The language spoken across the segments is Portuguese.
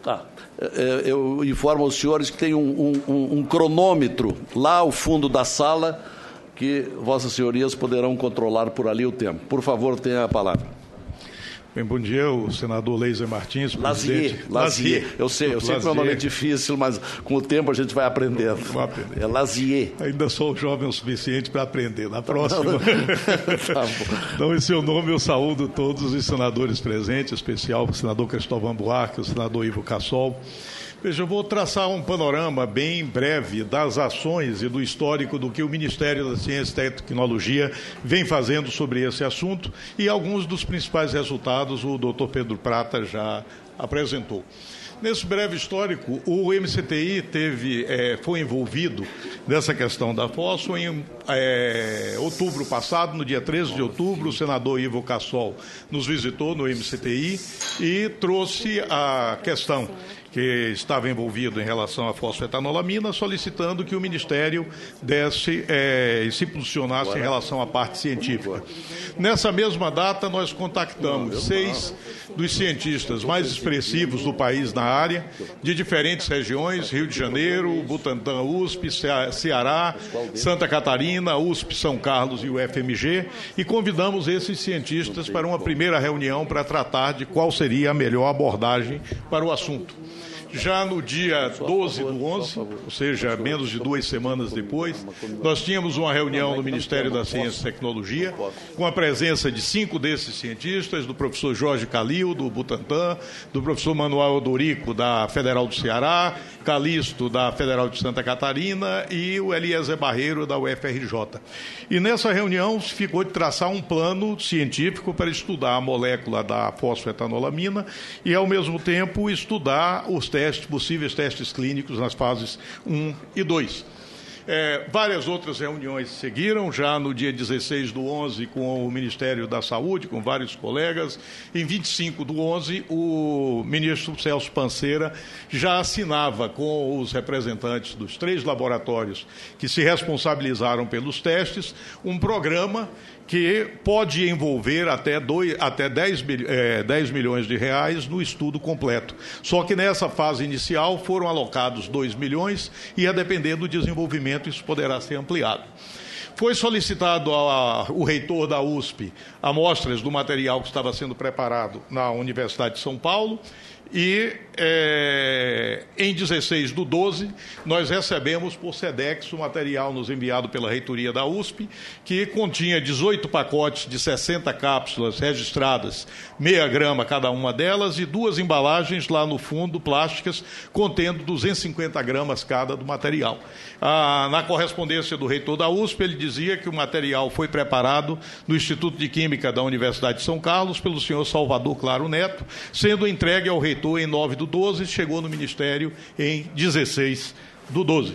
Tá. Eu informo aos senhores que tem um cronômetro lá ao fundo da sala que vossas senhorias poderão controlar por ali o tempo. Por favor, tenha a palavra. Bem, bom dia, o senador Leiser Martins, presidente. Lazier. Eu sei que o meu nome é difícil, mas com o tempo a gente vai aprendendo. Vou aprender. É Lazier. Ainda sou jovem o suficiente para aprender. Na próxima. Tá bom. Então, em seu nome, eu saúdo todos os senadores presentes, em especial o senador Cristóvão Buarque, o senador Ivo Cassol. Veja, eu vou traçar um panorama bem breve das ações e do histórico do que o Ministério da Ciência e Tecnologia vem fazendo sobre esse assunto e alguns dos principais resultados o doutor Pedro Prata já apresentou. Nesse breve histórico, o MCTI foi envolvido nessa questão da fósforo em outubro passado, no dia 13 de outubro, o senador Ivo Cassol nos visitou no MCTI e trouxe a questão que estava envolvido em relação à fosfetanolamina, solicitando que o Ministério se posicionasse em relação à parte científica. Nessa mesma data, nós contactamos 6 dos cientistas mais expressivos do país na área, de diferentes regiões, Rio de Janeiro, Butantã, USP, Ceará, Santa Catarina, USP, São Carlos e o FMG, e convidamos esses cientistas para uma primeira reunião para tratar de qual seria a melhor abordagem para o assunto. Já no dia 12 do 11, ou seja, menos de 2 semanas depois, nós tínhamos uma reunião no Ministério da Ciência e Tecnologia, com a presença de 5 desses cientistas, do professor Jorge Calil, do Butantã, do professor Manuel Odorico, da Federal do Ceará, Calixto, da Federal de Santa Catarina, e o Eliezer Barreiro, da UFRJ. E nessa reunião se ficou de traçar um plano científico para estudar a molécula da fosfetanolamina e, ao mesmo tempo, estudar os possíveis testes clínicos nas fases 1 e 2. Várias outras reuniões seguiram, já no dia 16 do 11 com o Ministério da Saúde, com vários colegas. Em 25 do 11, o ministro Celso Panceira já assinava com os representantes dos 3 laboratórios que se responsabilizaram pelos testes um programa que pode envolver até 10 milhões de reais no estudo completo. Só que nessa fase inicial foram alocados 2 milhões e, a depender do desenvolvimento, isso poderá ser ampliado. Foi solicitado ao reitor da USP amostras do material que estava sendo preparado na Universidade de São Paulo e, em 16 do 12, nós recebemos por SEDEX o material nos enviado pela reitoria da USP, que continha 18 pacotes de 60 cápsulas registradas, meia grama cada uma delas, e 2 embalagens lá no fundo, plásticas, contendo 250 gramas cada do material. Na correspondência do reitor da USP, ele dizia que o material foi preparado no Instituto de Química da Universidade de São Carlos pelo senhor Salvador Claro Neto, sendo entregue ao reitor em 9 do 12 e chegou no Ministério em 16 do 12.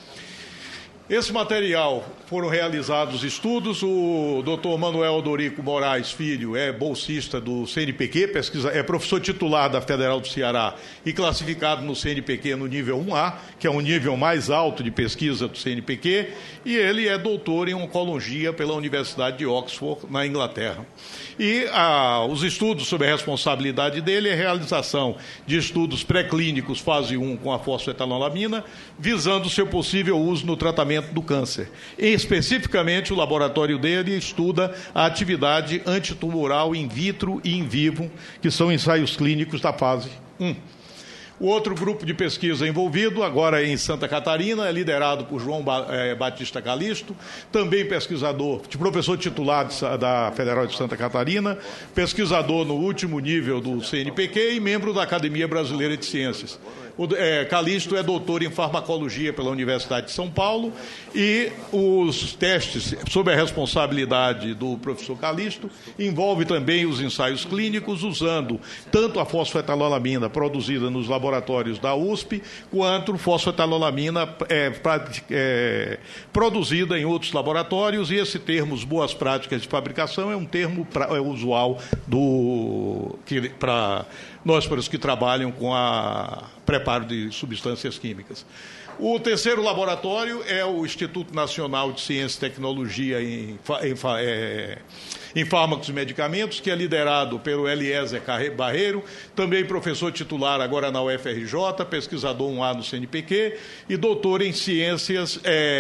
Esse material, foram realizados estudos, o doutor Manuel Odorico Moraes Filho é bolsista do CNPq, é professor titular da Federal do Ceará e classificado no CNPq no nível 1A, que é o nível mais alto de pesquisa do CNPq, e ele é doutor em oncologia pela Universidade de Oxford, na Inglaterra. E os estudos sob a responsabilidade dele é a realização de estudos pré-clínicos fase 1 com a fosfetanolamina, visando seu possível uso no tratamento do câncer. E, especificamente, o laboratório dele estuda a atividade antitumoral in vitro e in vivo, que são ensaios clínicos da fase 1. O outro grupo de pesquisa envolvido, agora em Santa Catarina, é liderado por João Batista Calixto, também pesquisador, professor titular da Federal de Santa Catarina, pesquisador no último nível do CNPq e membro da Academia Brasileira de Ciências. Calixto é doutor em farmacologia pela Universidade de São Paulo e os testes sob a responsabilidade do professor Calixto envolve também os ensaios clínicos usando tanto a fosfetanolamina produzida nos laboratórios da USP quanto fosfetanolamina produzida em outros laboratórios, e esse termo, boas práticas de fabricação, é um termo usual para nósperos que trabalham com a preparo de substâncias químicas. O terceiro laboratório é o Instituto Nacional de Ciência e Tecnologia em Fármacos e Medicamentos, que é liderado pelo Eliezer Barreiro, também professor titular agora na UFRJ, pesquisador 1A no CNPq e doutor em Ciências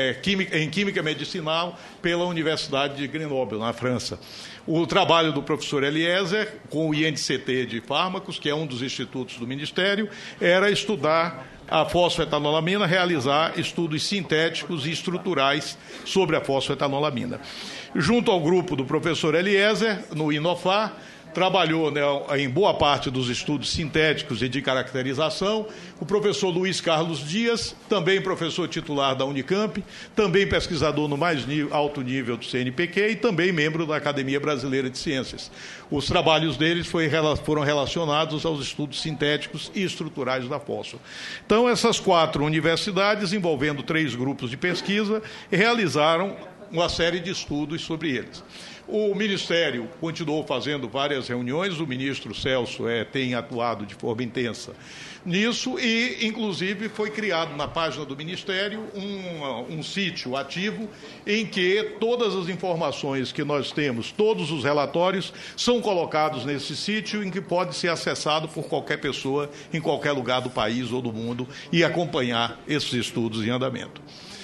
em Química Medicinal pela Universidade de Grenoble, na França. O trabalho do professor Eliezer, com o INCT de Fármacos, que é um dos institutos do Ministério, era estudar a fosfetanolamina, realizar estudos sintéticos e estruturais sobre a fosfetanolamina. Junto ao grupo do professor Eliezer, no INOFAR, trabalhou, né, em boa parte dos estudos sintéticos e de caracterização o professor Luiz Carlos Dias, também professor titular da Unicamp, também pesquisador no mais alto nível do CNPq e também membro da Academia Brasileira de Ciências. Os trabalhos deles foram relacionados aos estudos sintéticos e estruturais da fósforo. Então, essas 4 universidades, envolvendo 3 grupos de pesquisa, realizaram uma série de estudos sobre eles. O Ministério continuou fazendo várias reuniões, o ministro Celso tem atuado de forma intensa nisso e, inclusive, foi criado na página do Ministério um sítio ativo em que todas as informações que nós temos, todos os relatórios, são colocados nesse sítio em que pode ser acessado por qualquer pessoa em qualquer lugar do país ou do mundo e acompanhar esses estudos em andamento.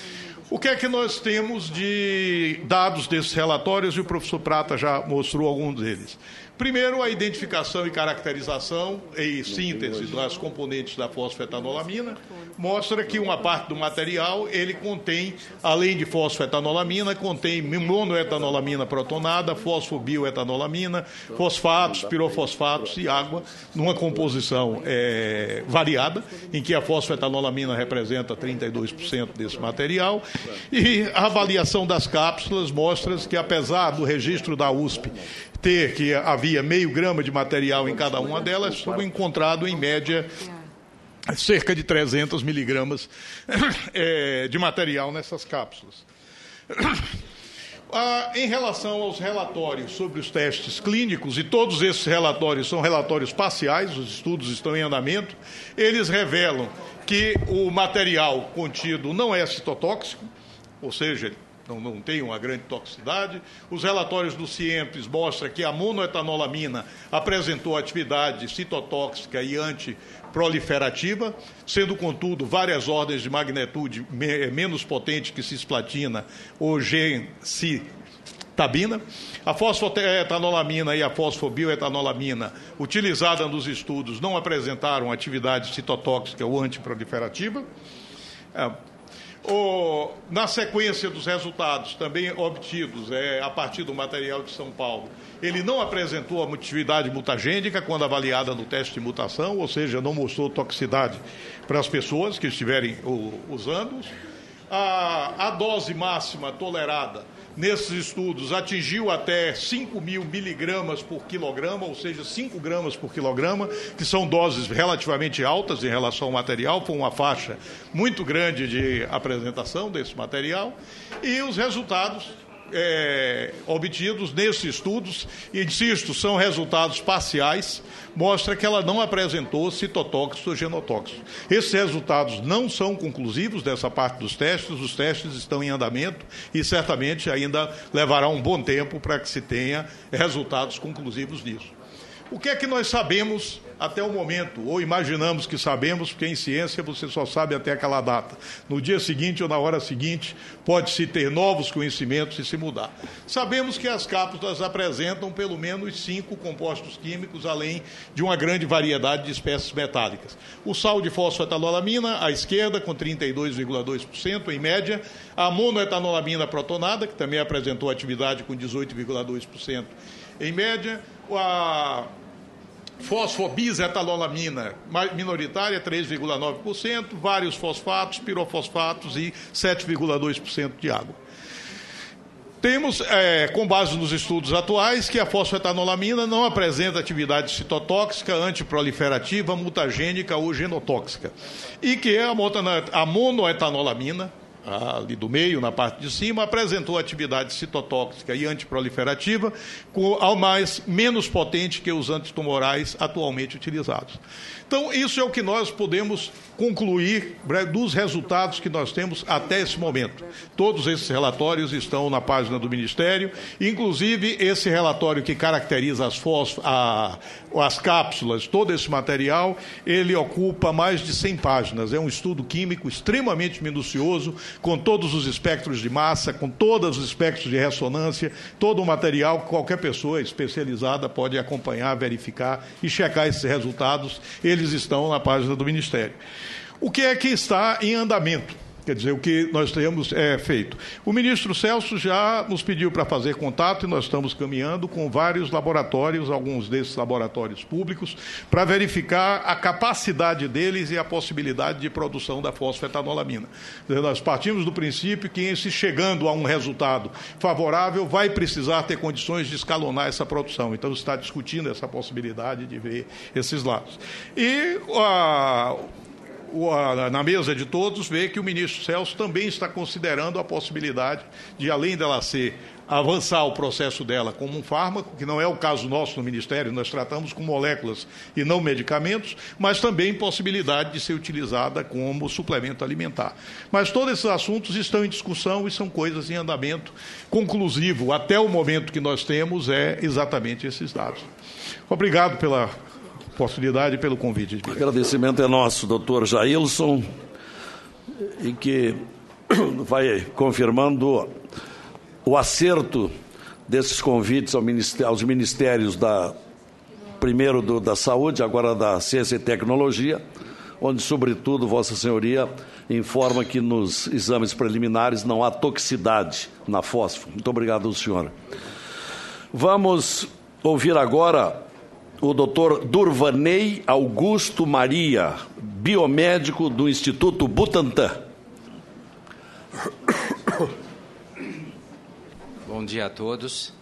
O que é que nós temos de dados desses relatórios, e o professor Prata já mostrou alguns deles. Primeiro, a identificação e caracterização e síntese das componentes da fosfetanolamina mostra que uma parte do material, ele contém, além de fosfetanolamina, contém monoetanolamina protonada, fosfobioetanolamina, fosfatos, pirofosfatos e água, numa composição variada, em que a fosfetanolamina representa 32% desse material, e a avaliação das cápsulas mostra que, apesar do registro da USP ter que havia meio grama de material em cada uma delas, foi encontrado, em média, cerca de 300 miligramas de material nessas cápsulas. Em relação aos relatórios sobre os testes clínicos, e todos esses relatórios são relatórios parciais, os estudos estão em andamento, eles revelam que o material contido não é citotóxico, ou seja, não tem uma grande toxicidade. Os relatórios do CIEMPES mostram que a monoetanolamina apresentou atividade citotóxica e antiproliferativa, sendo, contudo, várias ordens de magnitude menos potente que cisplatina ou gencitabina. A fosfetanolamina e a fosfobioetanolamina, utilizada nos estudos, não apresentaram atividade citotóxica ou antiproliferativa. Na sequência dos resultados também obtidos a partir do material de São Paulo, ele não apresentou a atividade mutagênica quando avaliada no teste de mutação, ou seja, não mostrou toxicidade para as pessoas que estiverem usando. A dose máxima tolerada nesses estudos atingiu até 5.000 miligramas por quilograma, ou seja, 5 gramas por quilograma, que são doses relativamente altas em relação ao material, foi uma faixa muito grande de apresentação desse material, e os resultados obtidos nesses estudos, insisto, são resultados parciais, mostra que ela não apresentou citotóxicos ou genotóxicos. Esses resultados não são conclusivos dessa parte dos testes, os testes estão em andamento e certamente ainda levará um bom tempo para que se tenha resultados conclusivos nisso. O que é que nós sabemos até o momento, ou imaginamos que sabemos, porque em ciência você só sabe até aquela data. No dia seguinte ou na hora seguinte, pode-se ter novos conhecimentos e se mudar. Sabemos que as cápsulas apresentam pelo menos 5 compostos químicos, além de uma grande variedade de espécies metálicas. O sal de fosfetanolamina, à esquerda, com 32,2% em média. A monoetanolamina protonada, que também apresentou atividade com 18,2% em média. A fosfobisetazolamina minoritária, 3,9%, vários fosfatos, pirofosfatos e 7,2% de água. Temos, com base nos estudos atuais, que a fosfetanolamina não apresenta atividade citotóxica, antiproliferativa, mutagênica ou genotóxica. E que a monoetanolamina, ali do meio, na parte de cima, apresentou atividade citotóxica e antiproliferativa ao menos potente que os antitumorais atualmente utilizados. Então, isso é o que nós podemos concluir dos resultados que nós temos até esse momento. Todos esses relatórios estão na página do Ministério, inclusive esse relatório que caracteriza as cápsulas, todo esse material, ele ocupa mais de 100 páginas. É um estudo químico extremamente minucioso, com todos os espectros de massa, com todos os espectros de ressonância, todo o material que qualquer pessoa especializada pode acompanhar, verificar e checar esses resultados. Eles estão na página do Ministério. O que é que está em andamento? Quer dizer, o que nós temos feito. O ministro Celso já nos pediu para fazer contato e nós estamos caminhando com vários laboratórios, alguns desses laboratórios públicos, para verificar a capacidade deles e a possibilidade de produção da fosfetanolamina. Nós partimos do princípio que, se chegando a um resultado favorável, vai precisar ter condições de escalonar essa produção. Então, está discutindo essa possibilidade de ver esses lados. E na mesa de todos, vê que o ministro Celso também está considerando a possibilidade de, além dela avançar o processo dela como um fármaco, que não é o caso nosso no Ministério, nós tratamos com moléculas e não medicamentos, mas também possibilidade de ser utilizada como suplemento alimentar. Mas todos esses assuntos estão em discussão e são coisas em andamento. Conclusivo, até o momento que nós temos, é exatamente esses dados. Obrigado pela oportunidade e pelo convite. O agradecimento é nosso, doutor Jailson, e que vai confirmando o acerto desses convites aos ministérios primeiro da Saúde, agora da Ciência e Tecnologia, onde, sobretudo, Vossa Senhoria informa que nos exames preliminares não há toxicidade na fósforo. Muito obrigado, senhor. Vamos ouvir agora o doutor Durvanei Augusto Maria, biomédico do Instituto Butantan. Bom dia a todos.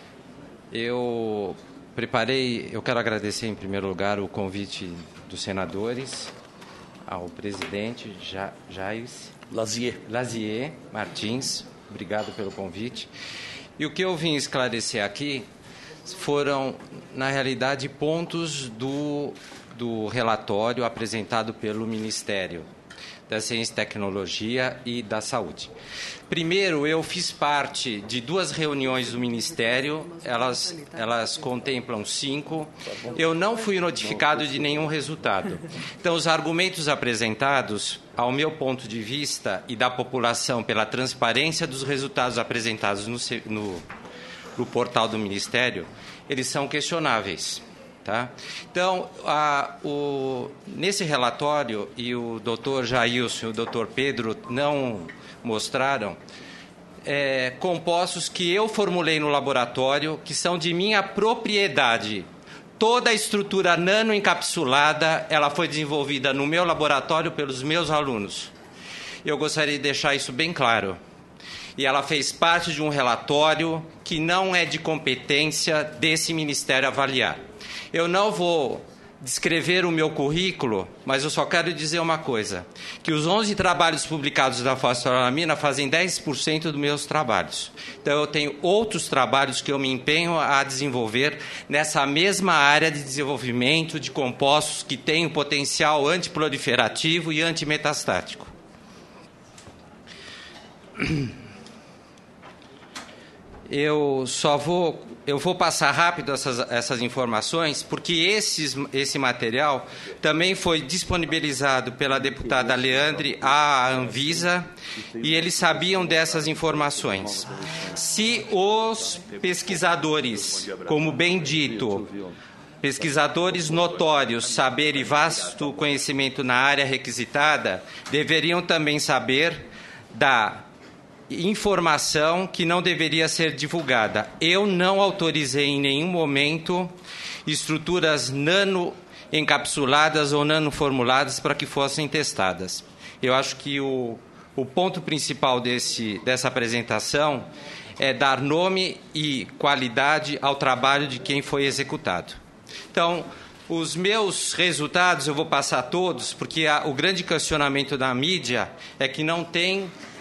Eu quero agradecer em primeiro lugar o convite dos senadores, ao presidente Jais Lazier Martins, obrigado pelo convite. E o que eu vim esclarecer aqui foram, na realidade, pontos do relatório apresentado pelo Ministério da Ciência e Tecnologia e da Saúde. Primeiro, eu fiz parte de 2 reuniões do Ministério, elas contemplam 5. Eu não fui notificado de nenhum resultado. Então, os argumentos apresentados, ao meu ponto de vista e da população, pela transparência dos resultados apresentados no portal do Ministério, eles são questionáveis. Tá? Então, nesse relatório, e o doutor Jailson e o doutor Pedro não mostraram, compostos que eu formulei no laboratório, que são de minha propriedade. Toda a estrutura nanoencapsulada, ela foi desenvolvida no meu laboratório pelos meus alunos. Eu gostaria de deixar isso bem claro. E ela fez parte de um relatório que não é de competência desse Ministério avaliar. Eu não vou descrever o meu currículo, mas eu só quero dizer uma coisa, que os 11 trabalhos publicados da fosfetanolamina fazem 10% dos meus trabalhos. Então, eu tenho outros trabalhos que eu me empenho a desenvolver nessa mesma área de desenvolvimento de compostos que têm potencial antiproliferativo e antimetastático. Eu vou passar rápido essas informações, porque esse material também foi disponibilizado pela deputada Leandre à Anvisa e eles sabiam dessas informações. Se os pesquisadores, como bem dito, pesquisadores notórios, saber e vasto conhecimento na área requisitada, deveriam também saber da informação que não deveria ser divulgada. Eu não autorizei em nenhum momento estruturas nanoencapsuladas ou nanoformuladas para que fossem testadas. Eu acho que o ponto principal dessa apresentação é dar nome e qualidade ao trabalho de quem foi executado. Então, os meus resultados eu vou passar todos, porque o grande questionamento da mídia é que não tem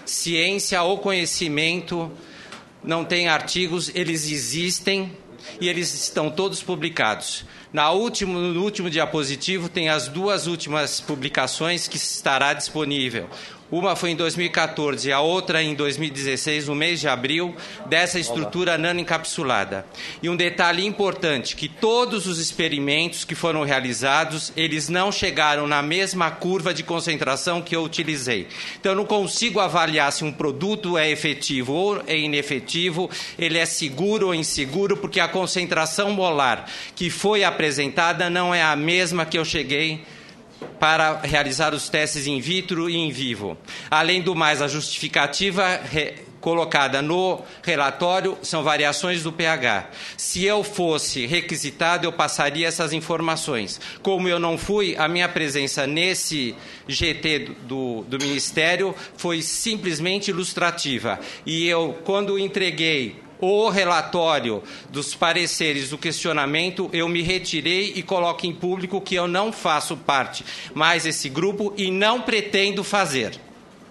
ciência ou conhecimento não tem artigos, eles existem e eles estão todos publicados. No último diapositivo tem as 2 últimas publicações que estará disponível. Uma foi em 2014 e a outra em 2016, no mês de abril, dessa estrutura nanoencapsulada. E um detalhe importante, que todos os experimentos que foram realizados, eles não chegaram na mesma curva de concentração que eu utilizei. Então, eu não consigo avaliar se um produto é efetivo ou é inefetivo, ele é seguro ou inseguro, porque a concentração molar que foi apresentada não é a mesma que eu cheguei para realizar os testes in vitro e in vivo. Além do mais, a justificativa colocada no relatório são variações do pH. Se eu fosse requisitado, eu passaria essas informações. Como eu não fui, a minha presença nesse GT do Ministério foi simplesmente ilustrativa. E eu, quando entreguei o relatório dos pareceres do questionamento, eu me retirei e coloco em público que eu não faço parte mais desse grupo e não pretendo fazer.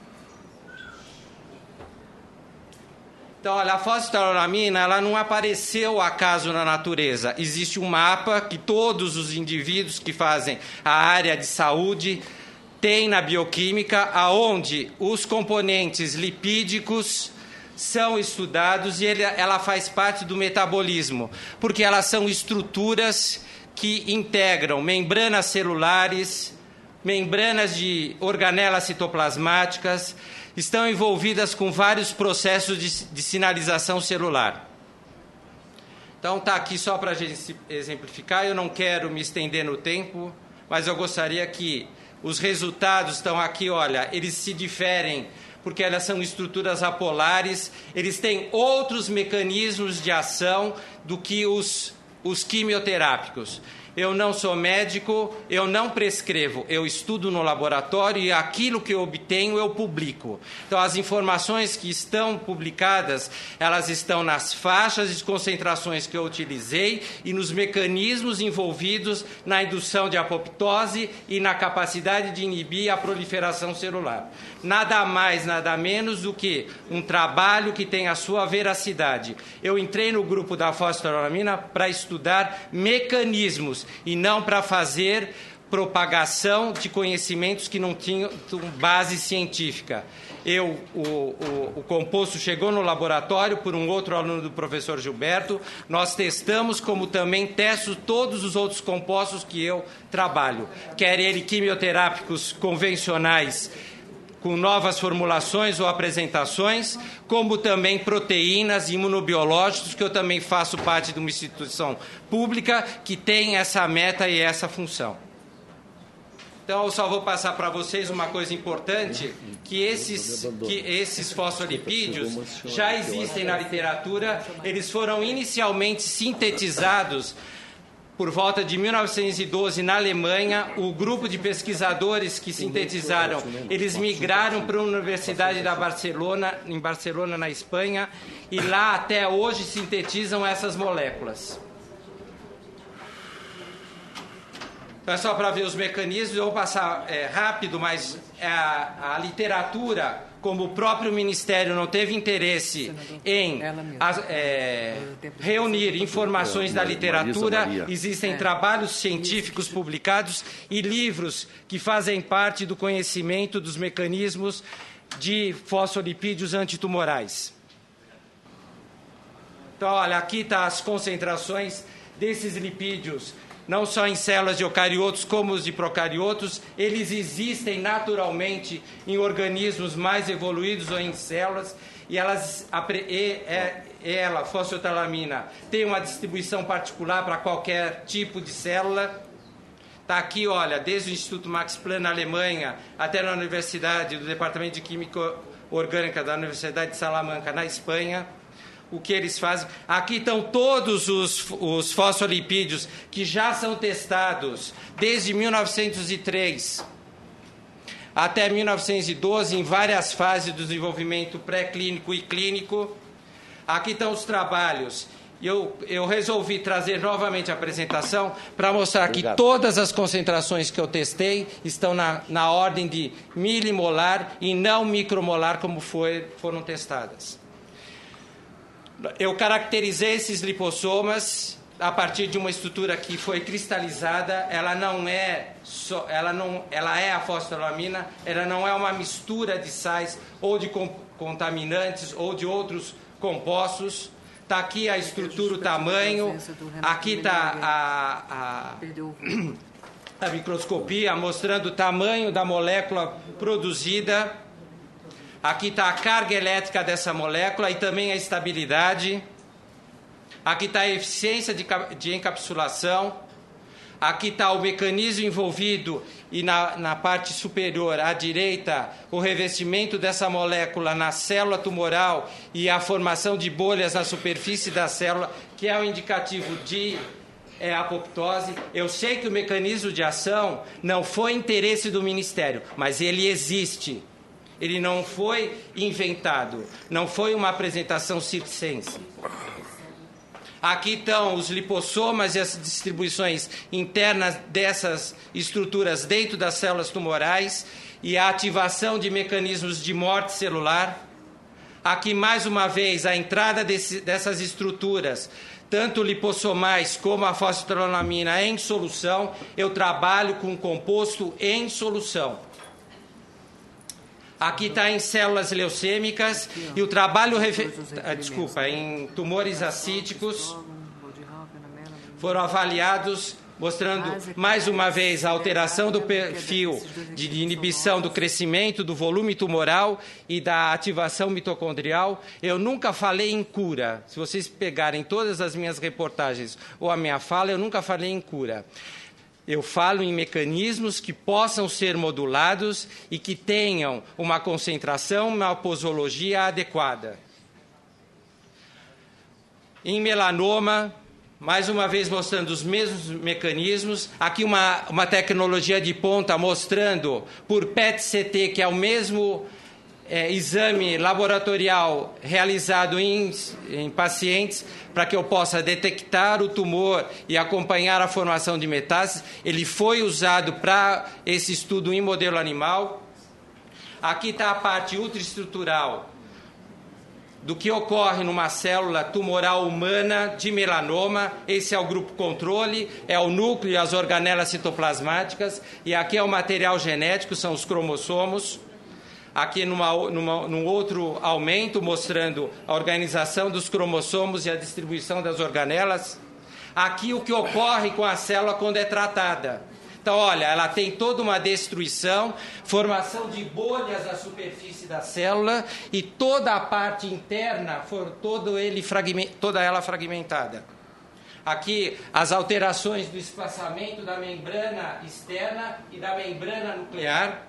Então, olha, a fosfetanolamina, ela não apareceu acaso na natureza. Existe um mapa que todos os indivíduos que fazem a área de saúde têm na bioquímica, aonde os componentes lipídicos são estudados e ela faz parte do metabolismo, porque elas são estruturas que integram membranas celulares, membranas de organelas citoplasmáticas, estão envolvidas com vários processos de sinalização celular. Então, está aqui só para a gente exemplificar, eu não quero me estender no tempo, mas eu gostaria que os resultados estão aqui, olha, eles se diferem porque elas são estruturas apolares, eles têm outros mecanismos de ação do que os quimioterápicos. Eu não sou médico, eu não prescrevo, eu estudo no laboratório e aquilo que eu obtenho eu publico. Então, as informações que estão publicadas, elas estão nas faixas de concentrações que eu utilizei e nos mecanismos envolvidos na indução de apoptose e na capacidade de inibir a proliferação celular. Nada mais, nada menos do que um trabalho que tem a sua veracidade. Eu entrei no grupo da fosfetanolamina para estudar mecanismos e não para fazer propagação de conhecimentos que não tinham base científica. O composto chegou no laboratório por um outro aluno do professor Gilberto, nós testamos, como também testo todos os outros compostos que eu trabalho, quer ele quimioterápicos convencionais, com novas formulações ou apresentações, como também proteínas, imunobiológicos, que eu também faço parte de uma instituição pública que tem essa meta e essa função. Então, eu só vou passar para vocês uma coisa importante, que esses fosfolipídios já existem na literatura, eles foram inicialmente sintetizados por volta de 1912, na Alemanha. O grupo de pesquisadores que sintetizaram, eles migraram para a Universidade da Barcelona, em Barcelona, na Espanha, e lá até hoje sintetizam essas moléculas. Então, é só para ver os mecanismos, eu vou passar rápido, mas a literatura, como o próprio Ministério não teve interesse em reunir informações da literatura, existem trabalhos científicos publicados e livros que fazem parte do conhecimento dos mecanismos de fosfolipídios antitumorais. Então, olha, aqui estão as concentrações desses lipídios, não só em células de eucariotos como os de procariotos, eles existem naturalmente em organismos mais evoluídos ou em células, e ela, fosfetanolamina, tem uma distribuição particular para qualquer tipo de célula. Está aqui, olha, desde o Instituto Max Planck na Alemanha até na Universidade, do Departamento de Química Orgânica da Universidade de Salamanca, na Espanha. O que eles fazem. Aqui estão todos os fosfolipídios que já são testados desde 1903 até 1912, em várias fases do desenvolvimento pré-clínico e clínico. Aqui estão os trabalhos eu resolvi trazer novamente a apresentação para mostrar que todas as concentrações que eu testei estão na ordem de milimolar e não micromolar, como foram testadas. Eu caracterizei esses lipossomas a partir de uma estrutura que foi cristalizada. Ela é a fosforolamina, ela não é uma mistura de sais ou de contaminantes ou de outros compostos. Está aqui a estrutura, o tamanho, aqui está a microscopia mostrando o tamanho da molécula produzida, aqui está a carga elétrica dessa molécula e também a estabilidade, aqui está a eficiência de encapsulação, aqui está o mecanismo envolvido e na parte superior à direita o revestimento dessa molécula na célula tumoral e a formação de bolhas na superfície da célula, que é um indicativo de apoptose. Eu sei que o mecanismo de ação não foi interesse do Ministério, mas ele existe. Ele não foi inventado, não foi uma apresentação circense. Aqui estão os lipossomas e as distribuições internas dessas estruturas dentro das células tumorais e a ativação de mecanismos de morte celular. Aqui, mais uma vez, a entrada dessas estruturas, tanto lipossomais como a fosforolamina em solução. Eu trabalho com composto em solução. Aqui está em células leucêmicas e o trabalho em tumores acíticos foram avaliados, mostrando mais uma vez a alteração do perfil de inibição do crescimento, do volume tumoral e da ativação mitocondrial. Eu nunca falei em cura. Se vocês pegarem todas as minhas reportagens ou a minha fala, eu nunca falei em cura. Eu falo em mecanismos que possam ser modulados e que tenham uma concentração, uma posologia adequada. Em melanoma, mais uma vez mostrando os mesmos mecanismos. Aqui uma tecnologia de ponta mostrando por PET-CT, que é o mesmo exame laboratorial realizado em pacientes, para que eu possa detectar o tumor e acompanhar a formação de metástases. Ele foi usado para esse estudo em modelo animal. Aqui está a parte ultraestrutural do que ocorre numa célula tumoral humana de melanoma. Esse é o grupo controle, é o núcleo e as organelas citoplasmáticas. E aqui é o material genético, são os cromossomos. Aqui num outro aumento, mostrando a organização dos cromossomos e a distribuição das organelas. Aqui o que ocorre com a célula quando é tratada. Então, olha, ela tem toda uma destruição, formação de bolhas na superfície da célula e toda a parte interna, toda ela fragmentada. Aqui as alterações do espaçamento da membrana externa e da membrana nuclear.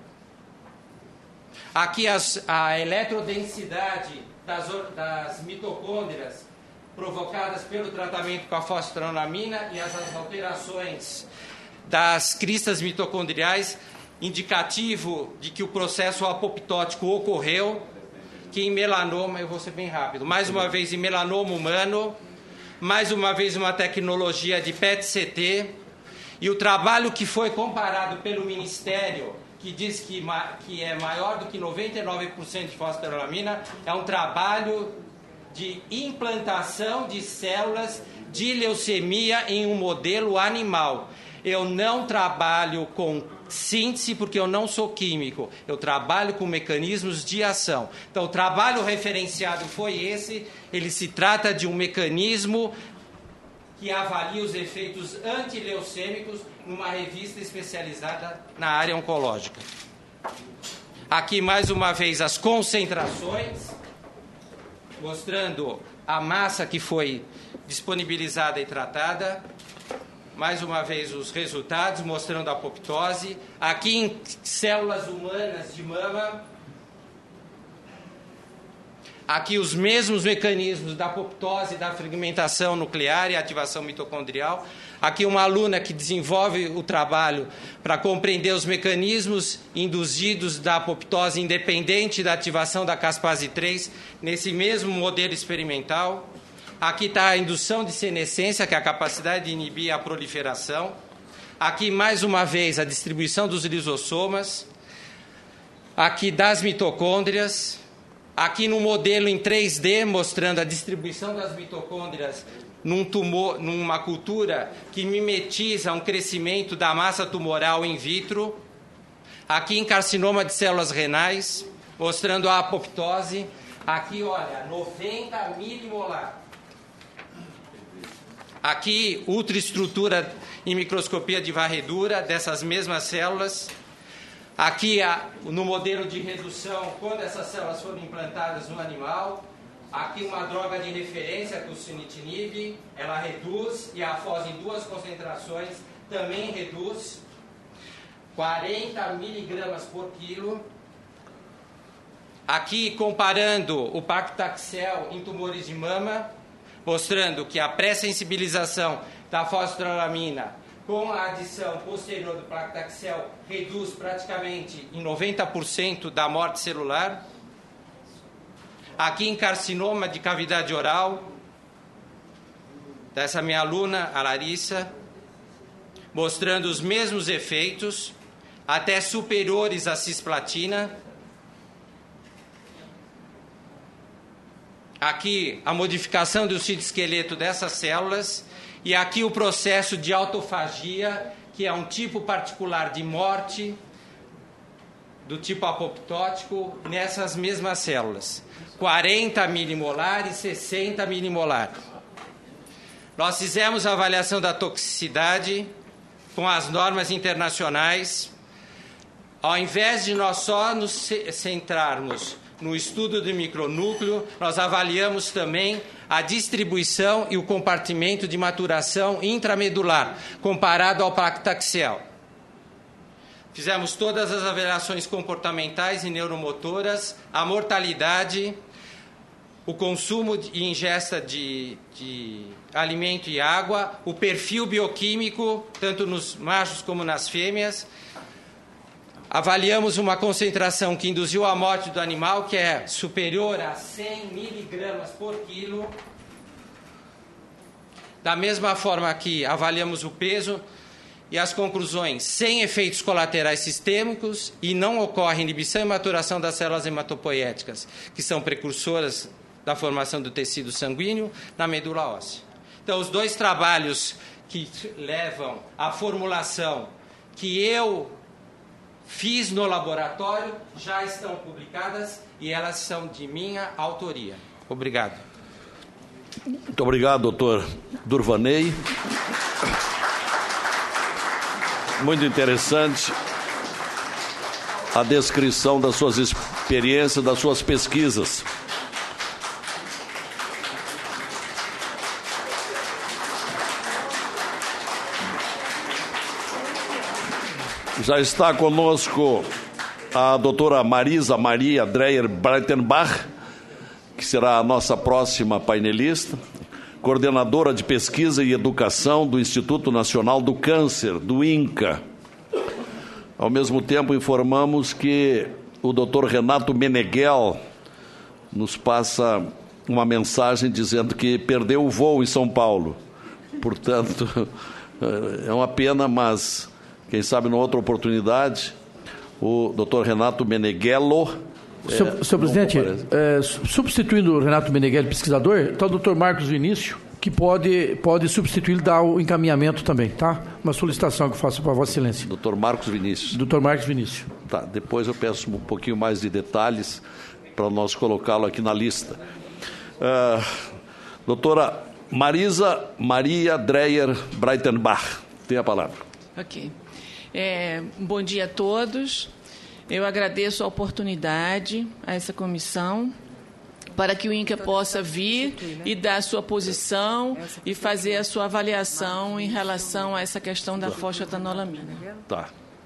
Aqui a eletrodensidade das mitocôndrias provocadas pelo tratamento com a fosforolamina e as alterações das cristas mitocondriais, indicativo de que o processo apoptótico ocorreu, que em melanoma, eu vou ser bem rápido, mais uma vez em melanoma humano, mais uma vez uma tecnologia de PET-CT, e o trabalho que foi comparado pelo Ministério, que diz que é maior do que 99% de fosforolamina, é um trabalho de implantação de células de leucemia em um modelo animal. Eu não trabalho com síntese porque eu não sou químico, eu trabalho com mecanismos de ação. Então, o trabalho referenciado foi esse, ele se trata de um mecanismo que avalia os efeitos antileucêmicos numa revista especializada na área oncológica. Aqui, mais uma vez, as concentrações, mostrando a massa que foi disponibilizada e tratada. Mais uma vez, os resultados, mostrando a apoptose. Aqui, em células humanas de mama. Aqui os mesmos mecanismos da apoptose, da fragmentação nuclear e ativação mitocondrial. Aqui uma aluna que desenvolve o trabalho para compreender os mecanismos induzidos da apoptose independente da ativação da caspase 3, nesse mesmo modelo experimental. Aqui está a indução de senescência, que é a capacidade de inibir a proliferação. Aqui, mais uma vez, a distribuição dos lisossomas. Aqui das mitocôndrias. Aqui no modelo em 3D, mostrando a distribuição das mitocôndrias num tumor, numa cultura que mimetiza um crescimento da massa tumoral in vitro. Aqui em carcinoma de células renais, mostrando a apoptose. Aqui, olha, 90 milimolar. Aqui, ultraestrutura em microscopia de varredura dessas mesmas células. Aqui, no modelo de redução, quando essas células foram implantadas no animal. Aqui, uma droga de referência, que o sunitinib, ela reduz, e a FOS em 2 concentrações também reduz. 40 miligramas por quilo. Aqui, comparando o paclitaxel em tumores de mama, mostrando que a pré-sensibilização da fosforolamina com a adição posterior do paclitaxel reduz praticamente em 90% da morte celular. Aqui em carcinoma de cavidade oral, dessa minha aluna, a Larissa, mostrando os mesmos efeitos, até superiores à cisplatina. Aqui a modificação do citoesqueleto dessas células e aqui o processo de autofagia, que é um tipo particular de morte do tipo apoptótico nessas mesmas células. 40 milimolar e 60 milimolar. Nós fizemos a avaliação da toxicidade com as normas internacionais. Ao invés de nós só nos centrarmos no estudo do micronúcleo, nós avaliamos também a distribuição e o compartimento de maturação intramedular, comparado ao paclitaxel. Fizemos todas as avaliações comportamentais e neuromotoras, a mortalidade, o consumo e ingesta de alimento e água, o perfil bioquímico, tanto nos machos como nas fêmeas. Avaliamos uma concentração que induziu a morte do animal, que é superior a 100 miligramas por quilo. Da mesma forma que avaliamos o peso e as conclusões, sem efeitos colaterais sistêmicos e não ocorre inibição e maturação das células hematopoéticas, que são precursoras da formação do tecido sanguíneo na medula óssea. Então, os 2 trabalhos que levam à formulação que eu fiz no laboratório já estão publicadas e elas são de minha autoria. Obrigado. Muito obrigado, doutor Durvaney. Muito interessante a descrição das suas experiências, das suas pesquisas. Já está conosco a doutora Marisa Maria Dreyer Breitenbach, que será a nossa próxima painelista, coordenadora de pesquisa e educação do Instituto Nacional do Câncer, do INCA. Ao mesmo tempo, informamos que o doutor Renato Meneghel nos passa uma mensagem dizendo que perdeu o voo em São Paulo. Portanto, é uma pena, mas quem sabe, numa outra oportunidade, o doutor Renato Meneghello. Senhor presidente, substituindo o Renato Meneghello, pesquisador, está o doutor Marcos Vinícius, que pode substituí-lo e dar o encaminhamento também, tá? Uma solicitação que eu faço para Vossa Excelência. Doutor Marcos Vinícius. Doutor Marcos Vinícius. Tá, depois eu peço um pouquinho mais de detalhes para nós colocá-lo aqui na lista. Doutora Marisa Maria Dreyer Breitenbach, tem a palavra. Ok. Bom dia a todos. Eu agradeço a oportunidade a essa comissão para que o INCA possa vir e dar a sua posição e fazer a sua avaliação em relação a essa questão da fosfetanolamina. Tá.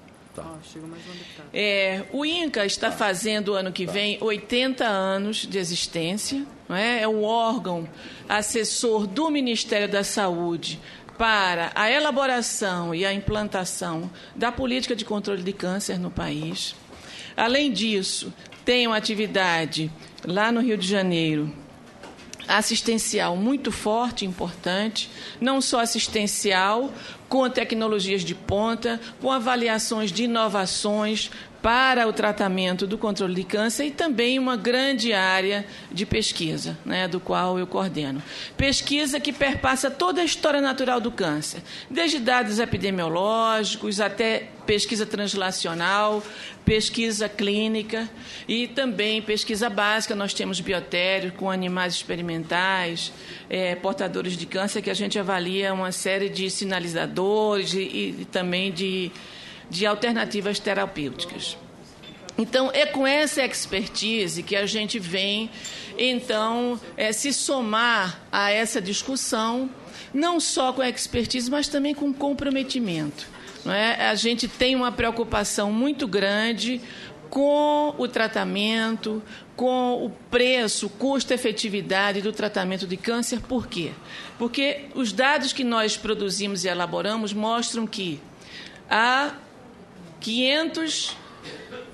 O INCA está fazendo ano que vem 80 anos de existência, não é? É um órgão assessor do Ministério da Saúde para a elaboração e a implantação da política de controle de câncer no país. Além disso, tem uma atividade lá no Rio de Janeiro, assistencial muito forte e importante, não só assistencial, com tecnologias de ponta, com avaliações de inovações para o tratamento do controle de câncer e também uma grande área de pesquisa, né, do qual eu coordeno. Pesquisa que perpassa toda a história natural do câncer, desde dados epidemiológicos até pesquisa translacional, pesquisa clínica e também pesquisa básica. Nós temos biotério com animais experimentais, portadores de câncer, que a gente avalia uma série de sinalizadores e também de alternativas terapêuticas. Então, é com essa expertise que a gente vem, então, se somar a essa discussão, não só com a expertise, mas também com comprometimento. Não é? A gente tem uma preocupação muito grande com o tratamento, com o preço, custo-efetividade do tratamento de câncer. Por quê? Porque os dados que nós produzimos e elaboramos mostram que há 500